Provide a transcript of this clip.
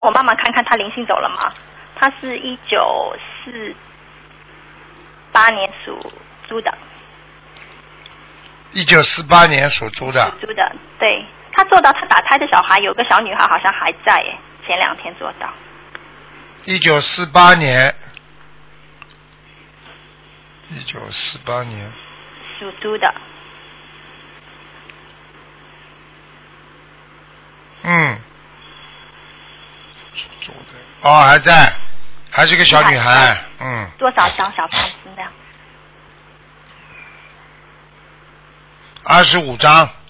我妈妈看看她灵性走了吗？她是1948年属猪的。 1948年属猪的。 属猪的，对。她做到她打胎的小孩，有个小女孩好像还在耶，前2天做到。 1948年。1948年。 属猪的。 属猪的。哦，还在，还是个小女孩。 多少张小房子呢？ 25张。